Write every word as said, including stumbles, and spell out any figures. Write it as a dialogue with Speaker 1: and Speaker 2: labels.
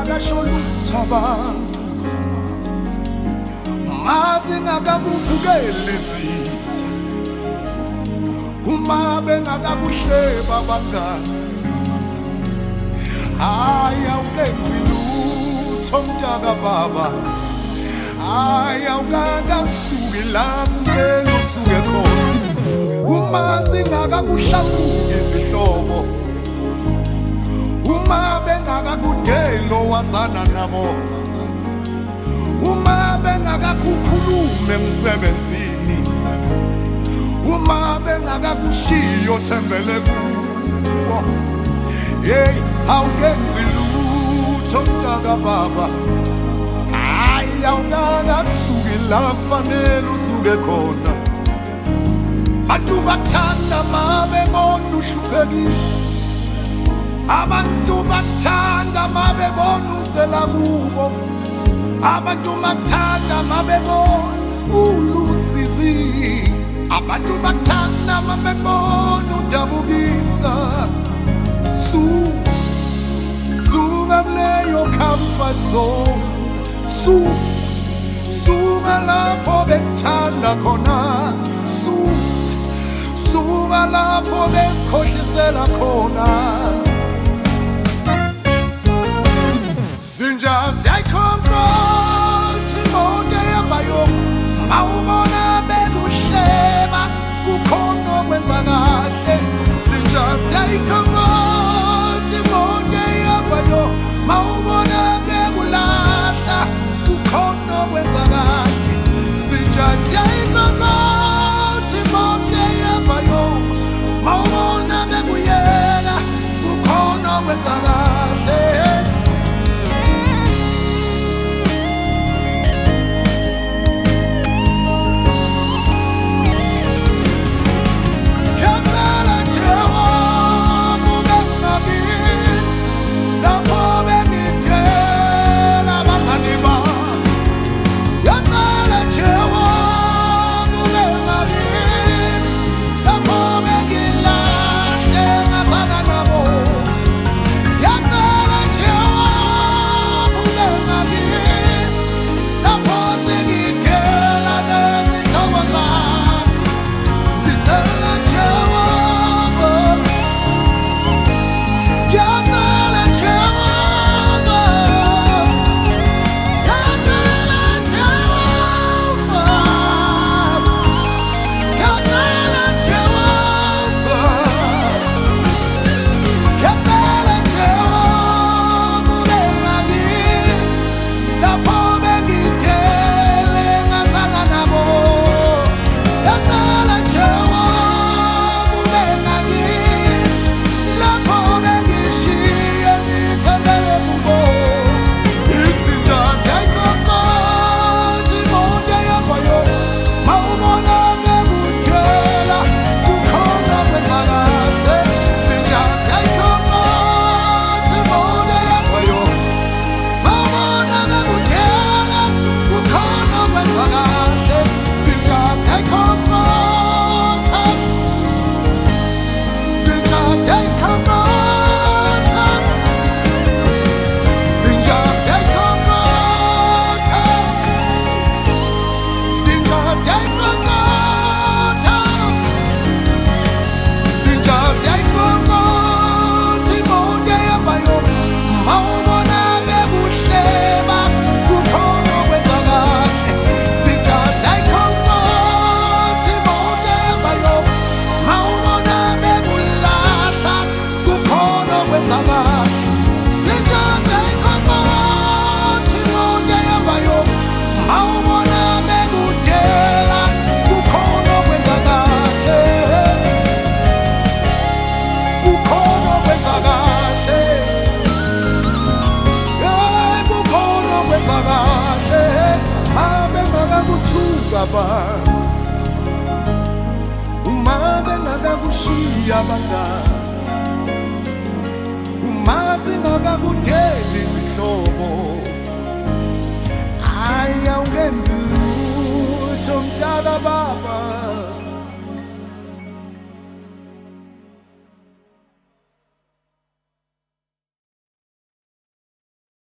Speaker 1: bengakasho lutho abantu, maze ngakabuvukela izitha, uma bengakakuhleba abangani. Hayi awukenzi lutho mntaka baba, hayi awukakasuki la kumele usuke khona, uma singakakuhlamuki izihlobo, uma bengakakudelo wazana nabo, uma bengakakukhulume emsebenzini, uma bengakakushiyo thembele kuwo. Hey, awukenzi lutho mntaka baba, hayi awukakasuki la kufanele usuke khona. Bantu bathanda mabebona uhluphekile, abantu bathanda mabebona uzela kubo, abantu bathanda mabebona ulusizi, abantu bathanda mabebona udabukisa. Su, suka kuleyo comfort zone, su, suka lapho bekuthanda khona, su, suka lapho bekhohlisela khona. Sinja siyayikhonkothi imoto ehambayo, mawubona bekuhleba kukhona okwenza kahle. Sinja siyayikhonkothi imoto ehambayo, mawubona bekulahla kukhona okwenza kahle. Sinja siyayikhonkothi imoto ehambayo, mawubona bekuyela kukhona okwenza kahle. Uma bengakakushiya abangani, uma singakakudeli izihlobo, hayi awukenzi lutho mntaka baba.